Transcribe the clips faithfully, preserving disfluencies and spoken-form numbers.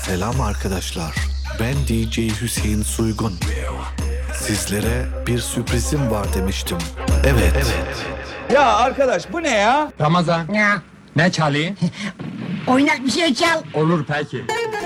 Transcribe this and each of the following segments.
Selam arkadaşlar. Ben D J Hüseyin Suygun. Sizlere bir sürprizim var demiştim. Evet. evet. Ya arkadaş bu ne ya? Ramazan, Ya, ne çalayım? oynak bir şey çal. Olur peki.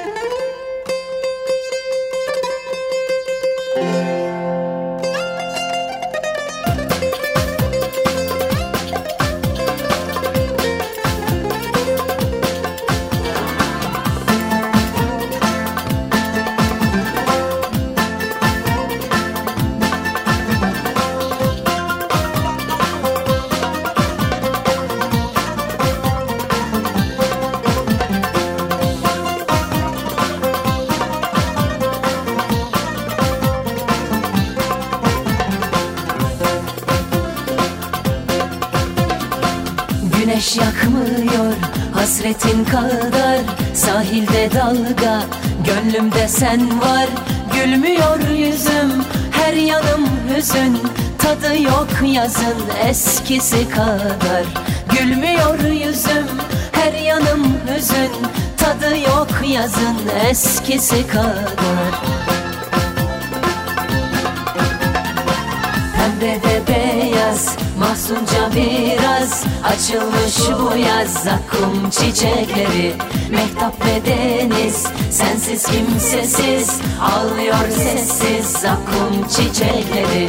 Güneş yakmıyor hasretin kadar, sahilde dalga, gönlümde sen var. Gülmüyor yüzüm, her yanım hüzün, tadı yok yazın eskisi kadar. Gülmüyor yüzüm, her yanım hüzün, tadı yok yazın eskisi kadar. Pembe ve beyaz, mahzunca biraz açılmış bu yaz zakkum çiçekleri. Mehtap ve deniz, sensiz kimsesiz, ağlıyor sessiz zakkum çiçekleri.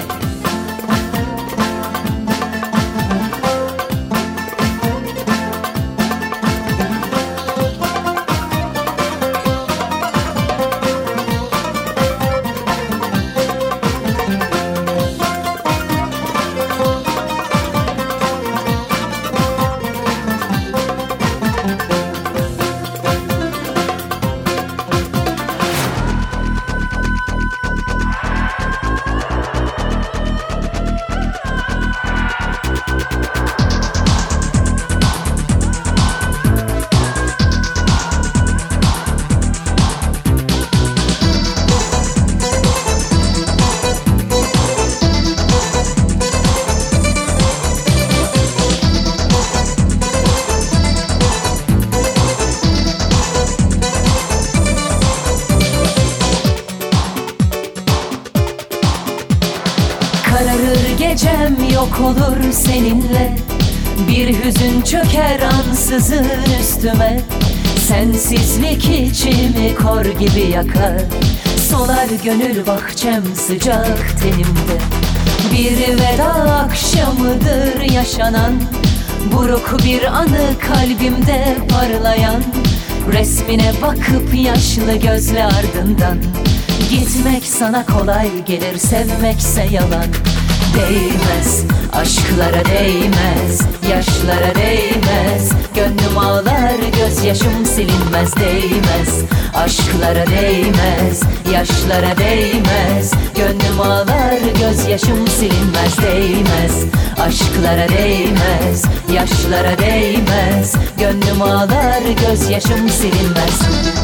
Kararır gecem, yok olur seninle, bir hüzün çöker ansızın üstüme. Sensizlik içimi kor gibi yakar, solar gönül bahçem sıcak tenimde. Bir veda akşamıdır yaşanan, buruk bir anı kalbimde parlayan. Resmine bakıp yaşlı gözle ardından, gitmek sana kolay gelir, sevmekse yalan. Değmez, aşklara değmez, yaşlara değmez. Gönlüm ağlar, gözyaşım silinmez. Değmez, aşklara değmez, yaşlara değmez. Gönlüm ağlar, gözyaşım silinmez. Değmez, aşklara değmez, yaşlara değmez. Gönlüm ağlar, gözyaşım silinmez.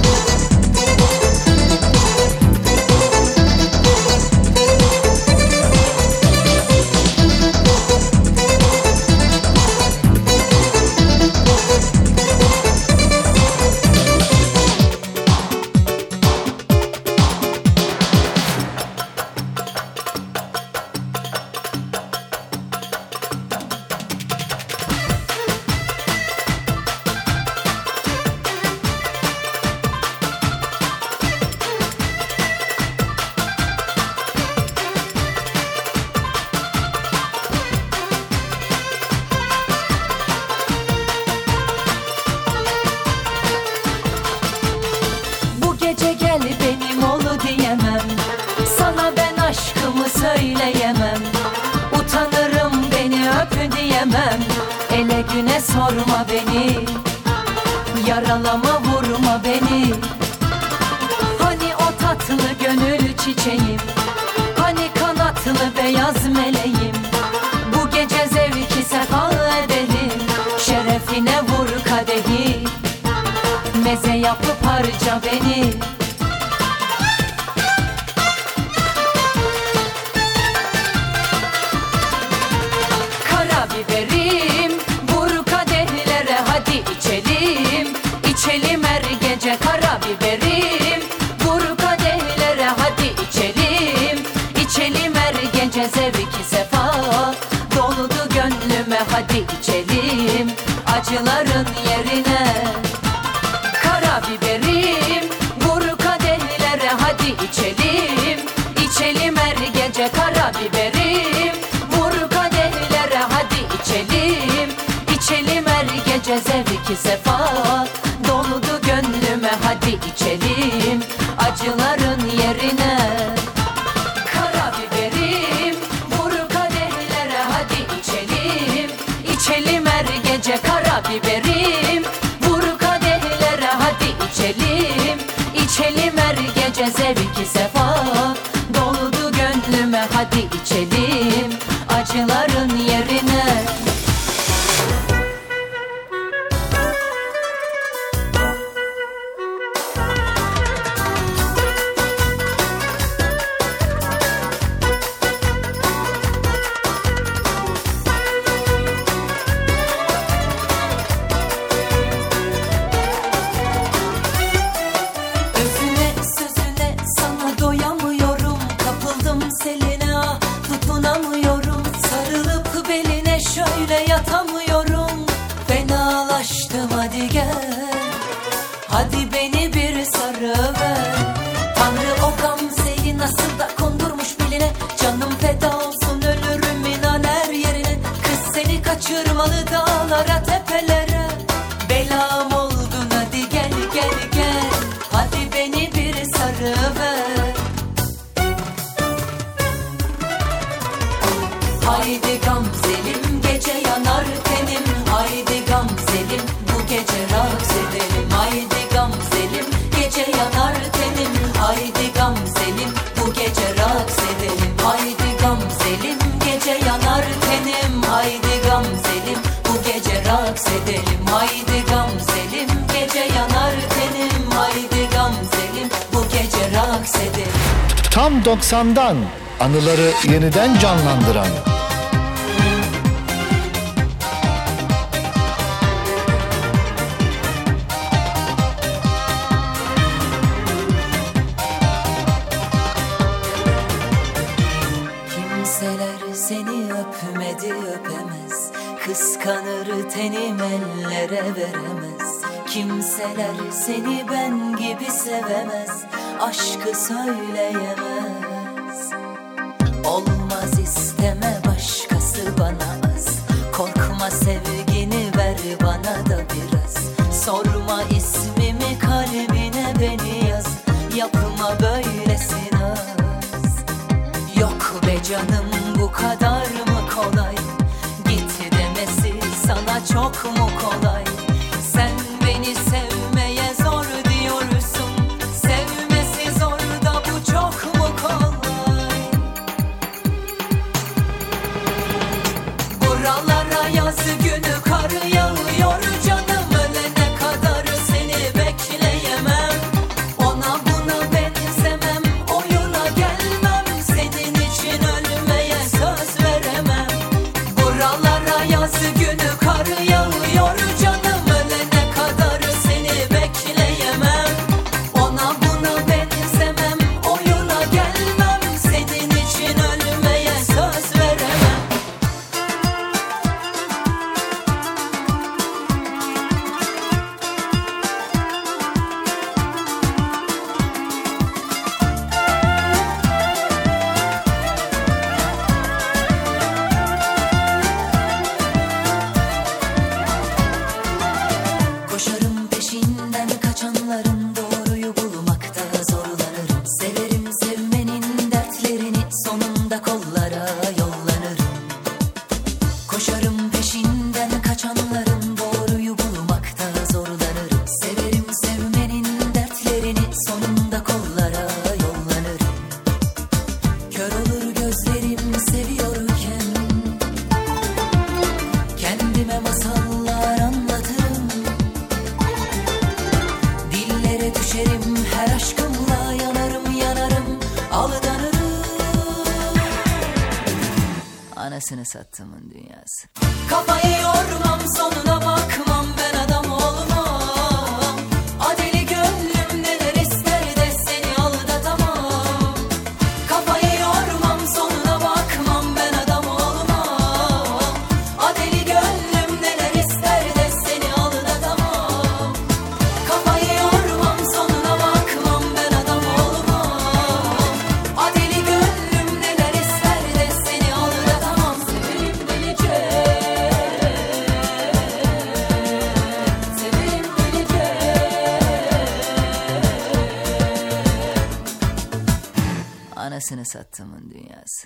Söyleyemem, utanırım beni öp diyemem. Ele güne sorma beni, yaralama vurma beni. Hani o tatlı gönül çiçeğim, hani kanatlı beyaz meleğim. Bu gece zevki sefa edelim, şerefine vur kadehi. Meze yapıp harca beni. Biberim, vur kadehlere hadi içelim, içelim her gece karabiberim. gece karabiberim. Vur kadehlere hadi içelim, içelim her gece zevki sefa. Doldu gönlüme hadi içelim, acıların yerine. Karabiberim, vur kadehlere hadi içelim, içelim her gece karabiberim. Vur kadehlere hadi içelim, içelim her gece zevki sefa. Doldu gönlüme hadi içelim, acıların yerine. Yatamıyorum, fenalaştım hadi gel, hadi beni bir sarıver. Tanrı o gamzeyi nasıl da kondurmuş beline, canım feda olsun ölürüm inan her yerine. Kız seni kaçırmalı dağlara tepelere, belam oldun hadi gel gel gel, hadi beni bir sarıver. Haydi gamzelim gece yanar tenim, haydi gamzelim bu gece raks edelim. Haydi gamzelim gece yanar tenim, haydi gamzelim bu gece raks edelim. Haydi gamzelim gece yanar tenim, haydi gamzelim bu gece raks edelim. Haydi gamzelim gece yanar tenim, haydi gamzelim bu gece raks edelim. Tam doksandan anıları yeniden canlandıran Kimseler seni öpmedi öpemez, kıskanır tenim ellere veremez. Kimseler seni ben gibi sevemez, aşkı söyleyemez. Olmaz isteme başkası bana az, korkma sevgini ver bana da biraz. Sorma ismimi kalbine beni yaz, yapma böylesi naz. Yok be canım bu kadar mı kolay, git demesi sana çok mu kolay? Sen beni sevmeye zor diyorsun, sevmesi zor da bu çok mu kolay? Buralara yaz günü kar yağıyor canım, ölene kadar seni bekleyemem. Ona buna benzemem, oyuna gelmem, senin için ölmeye söz veremem. Buralara yaz günü kar yağıyor canım, ölene kadar seni bekleyemem. Ona buna benzemem, oyuna gelmem, senin için ölmeye söz veremem. Koşarım peşinden kaçanların, doğruyu bulmakta zorlanırım. Severim sevmenin dertlerini, sonunda kollara yollanırım. Koşarım peşinden kaçanların, doğruyu bulmakta zorlanırım. Severim sevmenin dertlerini, sonunda kollara yollanırım. Kör olur gözlerim seviyorken, kendime masallar anlatırım. Dillere düşerim her aşkımla, yanarım yanarım aldanırım. Anasını sattımın dünyası. Kafayı yormam, sonuna bakmam, ben adam olmam. Adeli gönlüm neler ister de seni aldatamam. Kafayı yormam, sonuna bakmam, ben adam olmam. Adeli gönlüm neler ister de seni aldatamam. Kafayı yormam, sonuna bakmam, ben adam olmam. Adeli gönlüm neler ister Anasını sattığımın dünyası.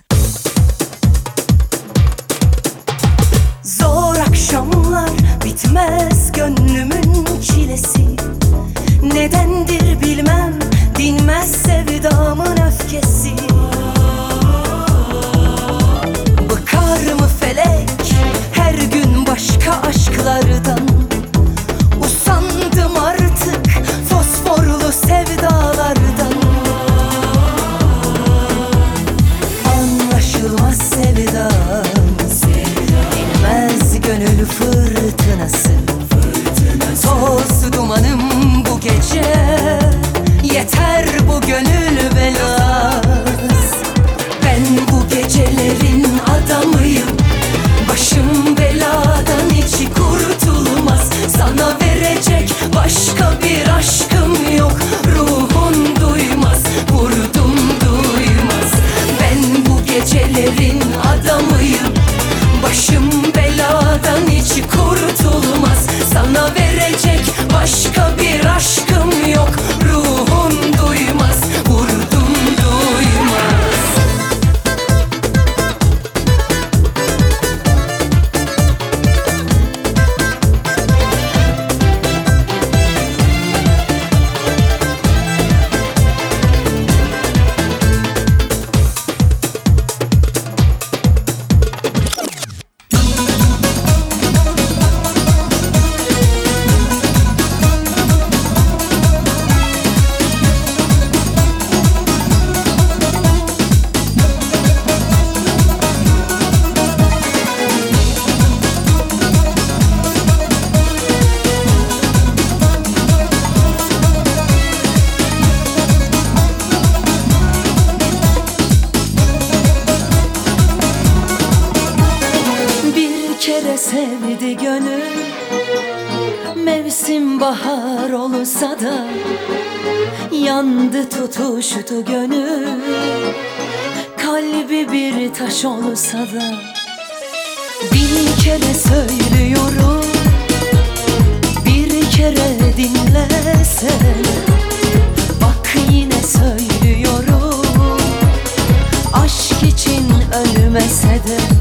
Zor akşamlar, bitmez gönlümün çilesi. Nedendir bilmem, dinmez sevdamın öfkesi. Bıkar mı felek her gün başka aşklardan? Usandım artık fosforlu sevdalardan. Anlaşılmaz sevdamız, dinmez gönül fırtınası. Toz dumanım bu gece, yeter bu gönül belaz. Ben bu gecelerin adamıyım, başım beladan hiç kurtulmaz. Sana verecek başka bir aşkım yok, ruhun duymaz, vurdum duymaz. Ben bu gecelerin adamıyım, başım beladan hiç kurtulmaz. Sana verecek başka bir aşkım yok, ruhun duymaz, vurdum duymaz. Kere sevdi gönül, mevsim bahar olsa da yandı tutuştu gönül. Kalbi bir taş olsa da bin kere söylüyorum, bir kere dinlesene. Bak yine söylüyorum, aşk için ölmese de